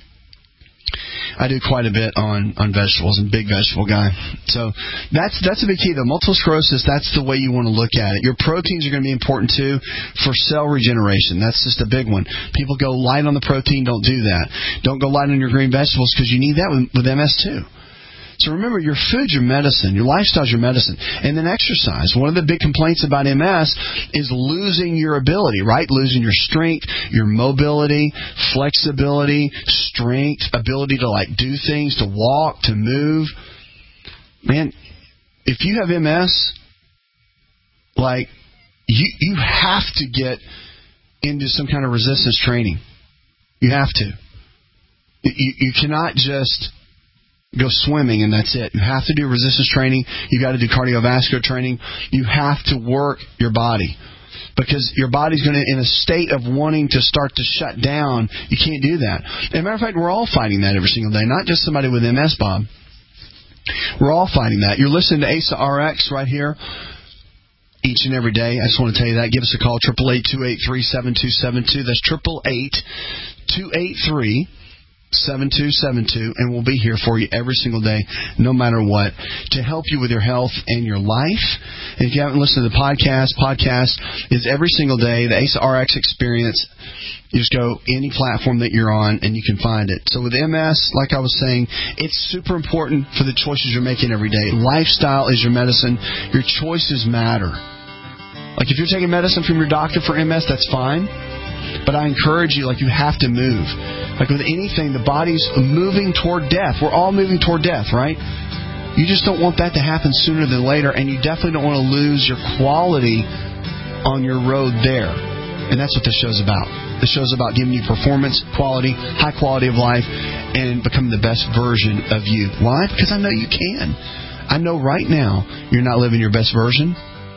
I do quite a bit on, on vegetables. I'm a big vegetable guy. So that's that's a big key, though. Multiple sclerosis, that's the way you want to look at it. Your proteins are going to be important, too, for cell regeneration. That's just a big one. People go light on the protein. Don't do that. Don't go light on your green vegetables because you need that with, with M S, too. So remember, your food's your medicine. Your lifestyle's your medicine. And then exercise. One of the big complaints about M S is losing your ability, right? Losing your strength, your mobility, flexibility, strength, ability to, like, do things, to walk, to move. Man, if you have M S, like, you you have to get into some kind of resistance training. You have to. You, you cannot just go swimming and that's it. You have to do resistance training. You got to do cardiovascular training. You have to work your body because your body's going to, in a state of wanting to start to shut down, you can't do that. As a matter of fact, we're all fighting that every single day, not just somebody with M S, Bob. We're all fighting that. You're listening to A S A R X right here each and every day. I just want to tell you that. Give us a call, eight eight eight, two eight three, seven two seven two. That's eight eight eight, two eight three, seven two seven two, and we'll be here for you every single day, no matter what, to help you with your health and your life. And if you haven't listened to the podcast, podcast is every single day, the A S A R X Experience. You just go any platform that you're on, and you can find it. So with M S, like I was saying, it's super important for the choices you're making every day. Lifestyle is your medicine. Your choices matter. Like if you're taking medicine from your doctor for M S, that's fine. But I encourage you, like you have to move. Like with anything, the body's moving toward death. We're all moving toward death, right? You just don't want that to happen sooner than later, and you definitely don't want to lose your quality on your road there. And that's what this show's about. The show's about giving you performance, quality, high quality of life, and becoming the best version of you. Why? Because I know you can. I know right now you're not living your best version,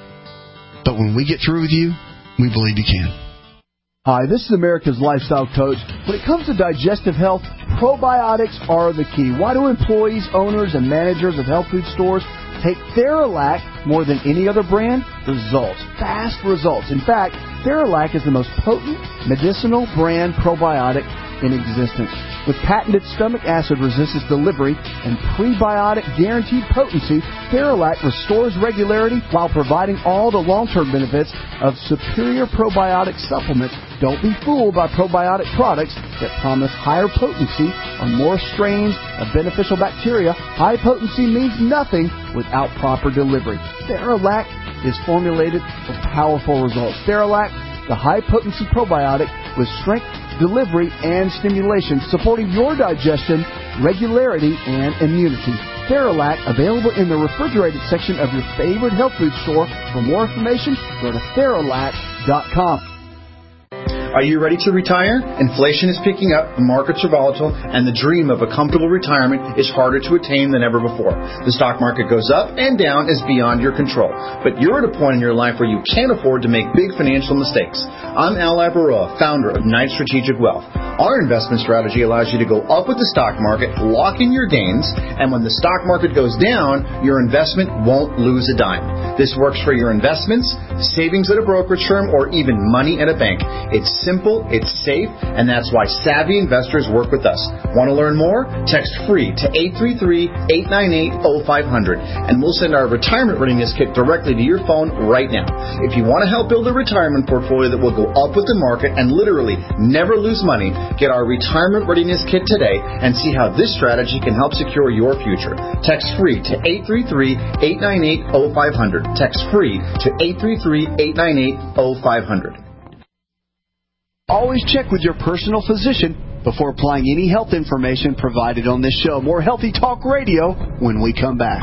but when we get through with you, we believe you can. Hi, this is America's Lifestyle Coach. When it comes to digestive health, probiotics are the key. Why do employees, owners, and managers of health food stores take Theralac more than any other brand? Results. Fast results. In fact, Theralac is the most potent medicinal brand probiotic in existence. With patented stomach acid resistance delivery and prebiotic guaranteed potency, Theralac restores regularity while providing all the long-term benefits of superior probiotic supplements. Don't be fooled by probiotic products that promise higher potency or more strains of beneficial bacteria. High potency means nothing without proper delivery. Theralac is formulated for powerful results. Theralac, the high-potency probiotic with strength, delivery, and stimulation, supporting your digestion, regularity, and immunity. Theralac, available in the refrigerated section of your favorite health food store. For more information, go to Theralac dot com. Are you ready to retire? Inflation is picking up, the markets are volatile, and the dream of a comfortable retirement is harder to attain than ever before. The stock market goes up and down is beyond your control. But you're at a point in your life where you can't afford to make big financial mistakes. I'm Al Labaroa, founder of Knight Strategic Wealth. Our investment strategy allows you to go up with the stock market, lock in your gains, and when the stock market goes down, your investment won't lose a dime. This works for your investments, savings at a brokerage firm, or even money at a bank. It's simple, it's safe, and that's why savvy investors work with us. Want to learn more? Text FREE to eight three three, eight nine eight, oh five hundred, and we'll send our retirement readiness kit directly to your phone right now. If you want to help build a retirement portfolio that will go up with the market and literally never lose money, get our retirement readiness kit today and see how this strategy can help secure your future. Text FREE to eight three three, eight nine eight, oh five hundred. Text FREE to eight three three, eight nine eight, oh five hundred. Always check with your personal physician before applying any health information provided on this show. More Healthy Talk Radio when we come back.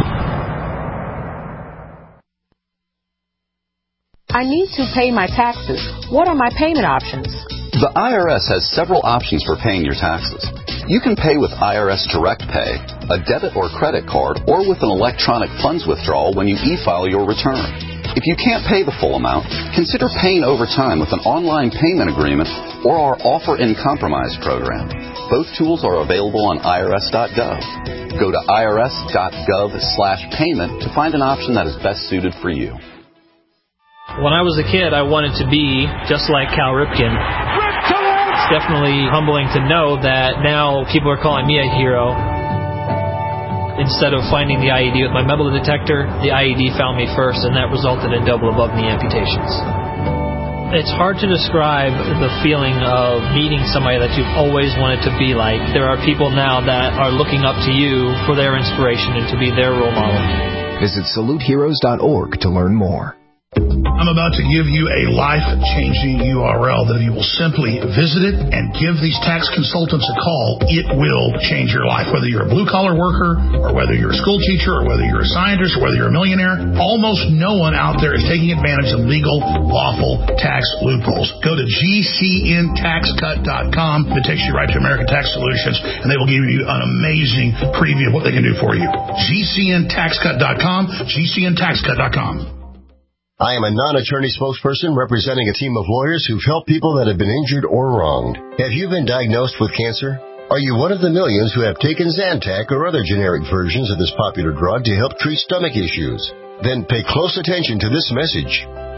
I need to pay my taxes. What are my payment options? The I R S has several options for paying your taxes. You can pay with I R S Direct Pay, a debit or credit card, or with an electronic funds withdrawal when you e-file your return. If you can't pay the full amount, consider paying over time with an online payment agreement or our Offer in Compromise program. Both tools are available on I R S dot gov. Go to I R S dot gov slash payment to find an option that is best suited for you. When I was a kid, I wanted to be just like Cal Ripken. It's definitely humbling to know that now people are calling me a hero. Instead of finding the I E D with my metal detector, the I E D found me first, and that resulted in double above-knee amputations. It's hard to describe the feeling of meeting somebody that you've always wanted to be like. There are people now that are looking up to you for their inspiration and to be their role model. Visit salute heroes dot org to learn more. I'm about to give you a life-changing U R L that if you will simply visit it and give these tax consultants a call, it will change your life. Whether you're a blue-collar worker or whether you're a school teacher or whether you're a scientist or whether you're a millionaire, almost no one out there is taking advantage of legal, lawful tax loopholes. Go to G C N tax cut dot com. It takes you right to American Tax Solutions, and they will give you an amazing preview of what they can do for you. G C N tax cut dot com, G C N tax cut dot com. I am a non-attorney spokesperson representing a team of lawyers who've helped people that have been injured or wronged. Have you been diagnosed with cancer? Are you one of the millions who have taken Zantac or other generic versions of this popular drug to help treat stomach issues? Then pay close attention to this message.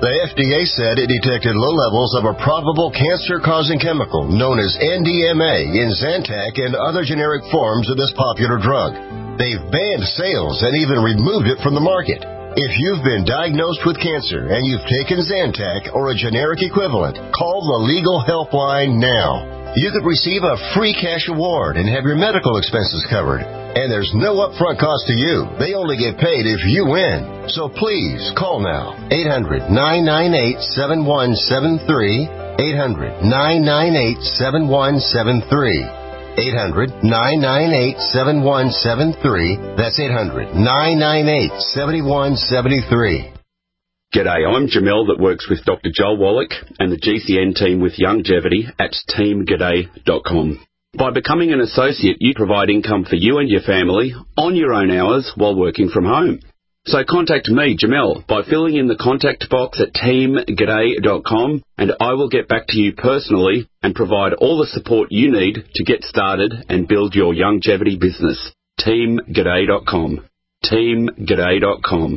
The F D A said it detected low levels of a probable cancer-causing chemical known as N D M A in Zantac and other generic forms of this popular drug. They've banned sales and even removed it from the market. If you've been diagnosed with cancer and you've taken Zantac or a generic equivalent, call the legal helpline now. You could receive a free cash award and have your medical expenses covered. And there's no upfront cost to you. They only get paid if you win. So please call now. eight hundred, nine nine eight, seven one seven three. eight hundred, nine nine eight, seven one seven three. eight hundred, nine nine eight, seven one seven three. That's eight hundred, nine nine eight, seven one seven three. G'day, I'm Jamel that works with Doctor Joel Wallach and the G C N team with Longevity at team g'day dot com. By becoming an associate, you provide income for you and your family on your own hours while working from home. So contact me, Jamel, by filling in the contact box at team g'day dot com, and I will get back to you personally and provide all the support you need to get started and build your longevity business. team g'day dot com. team g'day dot com.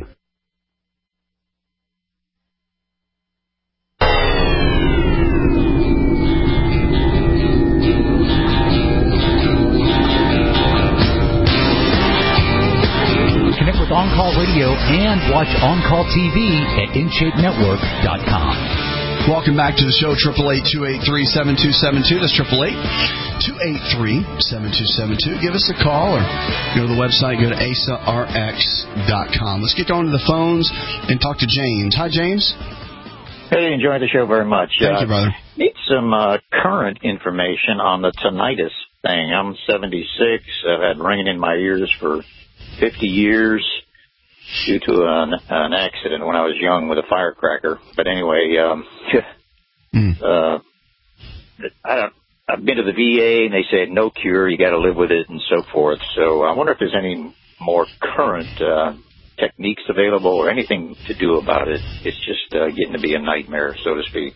Connect with On Call Radio and watch On Call T V at in shape network dot com. Welcome back to the show, eight eight eight, two eight three, seven two seven two. That's eight eight eight, two eight three, seven two seven two. Give us a call or go to the website, go to A S A R X dot com. Let's get on to the phones and talk to James. Hi, James. Hey, enjoy the show very much. Thank uh, you, brother. Need some uh, current information on the tinnitus thing. I'm seventy-six. I've had ringing in my ears for fifty years due to an, an accident when I was young with a firecracker. But anyway, um, mm. uh, I don't, I've been to the V A and they said no cure, you got to live with it and so forth. So I wonder if there's any more current uh, techniques available or anything to do about it. It's just uh, getting to be a nightmare, so to speak.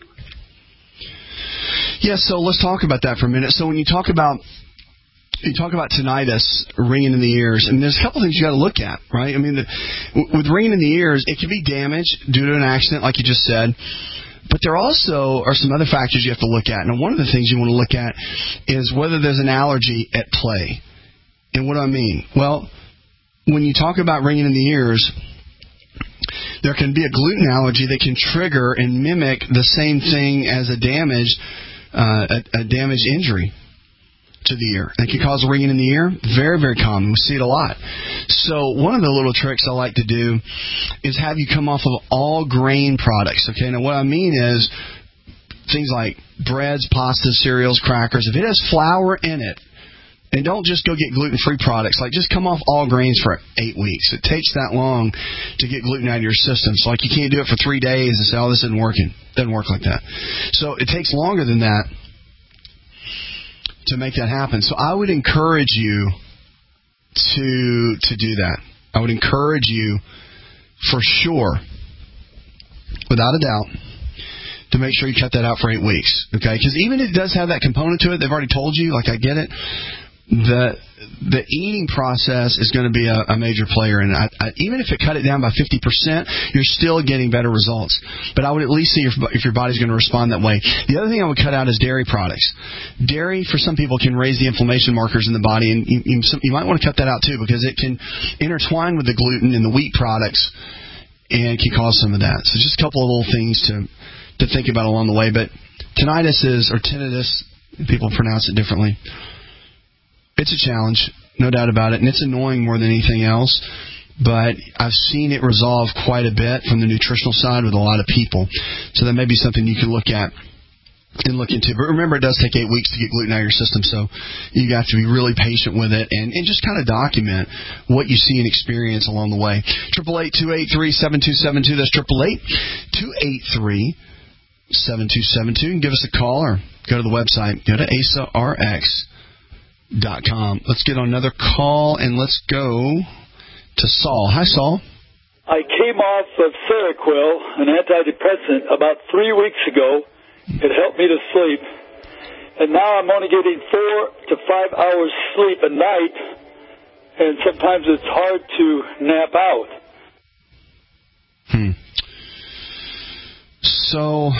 Yeah, so let's talk about that for a minute. So when you talk about You talk about tinnitus, ringing in the ears, and there's a couple things you got to look at, right? I mean, the, with ringing in the ears, it can be damaged due to an accident, like you just said, but there also are some other factors you have to look at. And one of the things you want to look at is whether there's an allergy at play. And what do I mean? Well, when you talk about ringing in the ears, there can be a gluten allergy that can trigger and mimic the same thing as a damage, uh, a, a damaged injury to the ear. It can cause ringing in the ear. Very, very common. We see it a lot. So one of the little tricks I like to do is have you come off of all grain products. Okay, now what I mean is things like breads, pastas, cereals, crackers. If it has flour in it, and don't just go get gluten-free products. Like, just come off all grains for eight weeks. It takes that long to get gluten out of your system. So, like, you can't do it for three days and say, oh, this isn't working. It doesn't work like that. So it takes longer than that to make that happen. So I would encourage you to to do that. I would encourage you for sure, without a doubt, to make sure you cut that out for eight weeks. Okay? Because even if it does have that component to it, they've already told you, like I get it, the the eating process is going to be a, a major player. And I, I, even if it cut it down by fifty percent, you're still getting better results. But I would at least see if, if your body's going to respond that way. The other thing I would cut out is dairy products. Dairy, for some people, can raise the inflammation markers in the body, and you, you, you might want to cut that out too, because it can intertwine with the gluten in the wheat products and can cause some of that. So just a couple of little things to to think about along the way. But tinnitus is, or tinnitus, people pronounce it differently. It's a challenge, no doubt about it, and it's annoying more than anything else. But I've seen it resolve quite a bit from the nutritional side with a lot of people. So that may be something you can look at and look into. But remember, it does take eight weeks to get gluten out of your system, so you have to be really patient with it and, and just kind of document what you see and experience along the way. eight eight eight, two eight three, seven two seven two. That's eight eight eight, two eight three, seven two seven two. You can give us a call or go to the website. Go to A S A R X dot com. Let's get on another call, and let's go to Saul. Hi, Saul. I came off of Seroquel, an antidepressant, about three weeks ago. It helped me to sleep. And now I'm only getting four to five hours sleep a night, and sometimes it's hard to nap out. Hmm. So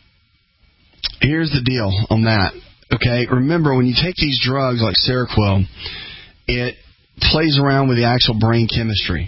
here's the deal on that. Okay, remember when you take these drugs like Seroquel, it plays around with the actual brain chemistry.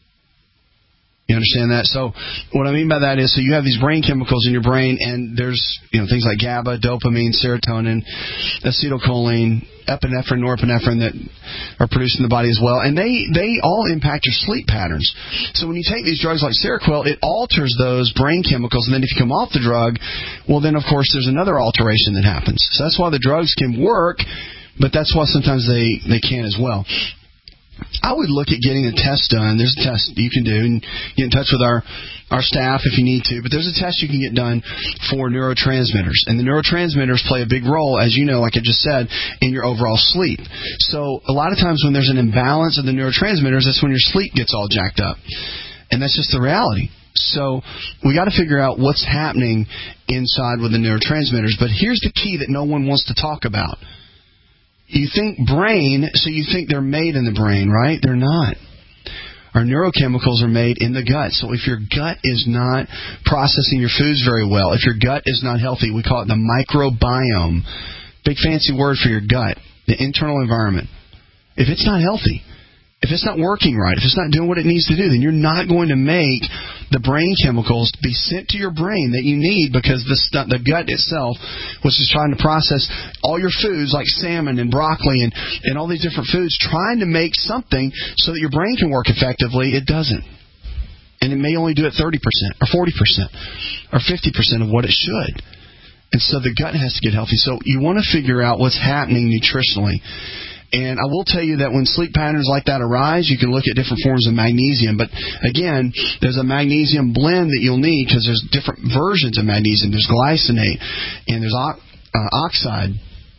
You understand that? So what I mean by that is, so you have these brain chemicals in your brain, and there's, you know, things like GABA, dopamine, serotonin, acetylcholine, epinephrine, norepinephrine that are produced in the body as well, and they, they all impact your sleep patterns. So when you take these drugs like Seroquel, it alters those brain chemicals, and then if you come off the drug, well then of course there's another alteration that happens. So that's why the drugs can work, but that's why sometimes they, they can't as well. I would look at getting a test done. There's a test you can do, and get in touch with our, our staff if you need to. But there's a test you can get done for neurotransmitters. And the neurotransmitters play a big role, as you know, like I just said, in your overall sleep. So a lot of times when there's an imbalance of the neurotransmitters, that's when your sleep gets all jacked up. And that's just the reality. So we got to figure out what's happening inside with the neurotransmitters. But here's the key that no one wants to talk about. You think brain, so you think they're made in the brain, right? They're not. Our neurochemicals are made in the gut. So if your gut is not processing your foods very well, if your gut is not healthy, we call it the microbiome. Big fancy word for your gut, the internal environment. If it's not healthy, if it's not working right, if it's not doing what it needs to do, then you're not going to make the brain chemicals be sent to your brain that you need, because the, st- the gut itself, which is trying to process all your foods like salmon and broccoli and, and all these different foods, trying to make something so that your brain can work effectively, it doesn't. And it may only do it thirty percent or forty percent or fifty percent of what it should. And so the gut has to get healthy. So you want to figure out what's happening nutritionally. And I will tell you that when sleep patterns like that arise, you can look at different forms of magnesium. But again, there's a magnesium blend that you'll need, because there's different versions of magnesium. There's glycinate, and there's o- uh, oxide,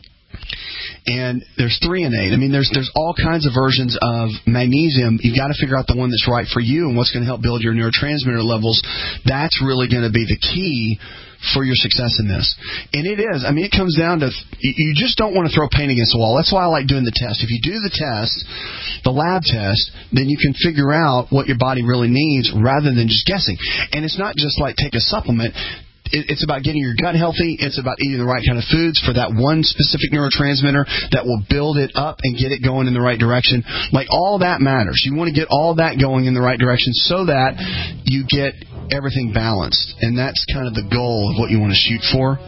and there's threonate. I mean, there's there's all kinds of versions of magnesium. You've got to figure out the one that's right for you and what's going to help build your neurotransmitter levels. That's really going to be the key for your success in this. And it is. I mean, it comes down to, you just don't want to throw paint against the wall. That's why I like doing the test. If you do the test, the lab test, then you can figure out what your body really needs rather than just guessing. And it's not just like take a supplement. It's about getting your gut healthy. It's about eating the right kind of foods for that one specific neurotransmitter that will build it up and get it going in the right direction. Like, all that matters. You want to get all that going in the right direction so that you get everything balanced. And that's kind of the goal of what you want to shoot for.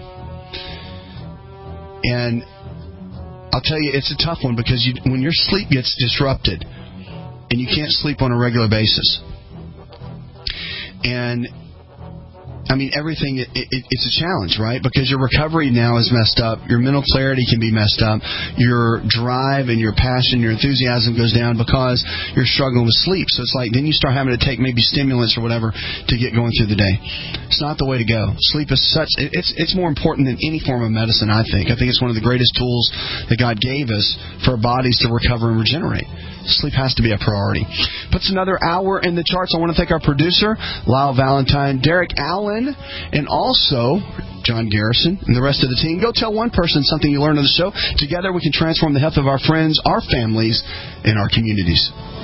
And I'll tell you, it's a tough one, because you, when your sleep gets disrupted and you can't sleep on a regular basis, and I mean, everything, it, it, it's a challenge, right? Because your recovery now is messed up. Your mental clarity can be messed up. Your drive and your passion, your enthusiasm goes down because you're struggling with sleep. So it's like, then you start having to take maybe stimulants or whatever to get going through the day. It's not the way to go. Sleep is such, it's, it's more important than any form of medicine, I think. I think it's one of the greatest tools that God gave us for our bodies to recover and regenerate. Sleep has to be a priority. Puts another hour in the charts. I want to thank our producer, Lyle Valentine, Derek Allen, and also John Garrison and the rest of the team. Go tell one person something you learned on the show. Together we can transform the health of our friends, our families, and our communities.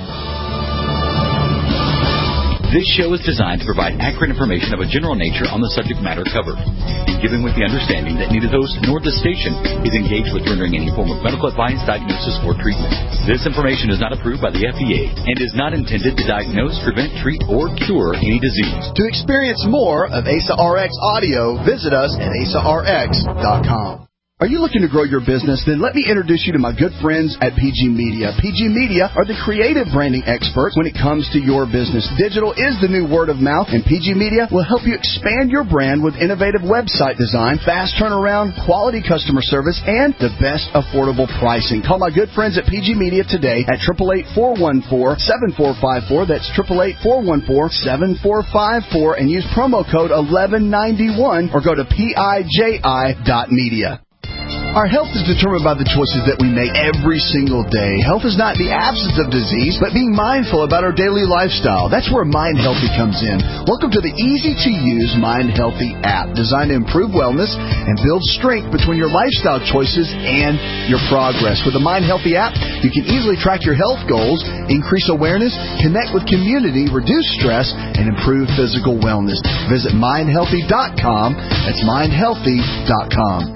This show is designed to provide accurate information of a general nature on the subject matter covered, and given with the understanding that neither host nor the station is engaged with rendering any form of medical advice, diagnosis, or treatment. This information is not approved by the F D A and is not intended to diagnose, prevent, treat, or cure any disease. To experience more of A S A R X audio, visit us at A S A R X dot com. Are you looking to grow your business? Then let me introduce you to my good friends at P G Media. P G Media are the creative branding experts when it comes to your business. Digital is the new word of mouth, and P G Media will help you expand your brand with innovative website design, fast turnaround, quality customer service, and the best affordable pricing. Call my good friends at P G Media today at eight eight eight, four one four, seven four five four. That's eight eight eight, four one four, seven four five four, and use promo code eleven ninety-one or go to P I J I dot media. Our health is determined by the choices that we make every single day. Health is not the absence of disease, but being mindful about our daily lifestyle. That's where Mind Healthy comes in. Welcome to the easy-to-use Mind Healthy app, designed to improve wellness and build strength between your lifestyle choices and your progress. With the Mind Healthy app, you can easily track your health goals, increase awareness, connect with community, reduce stress, and improve physical wellness. Visit mind healthy dot com. That's mind healthy dot com.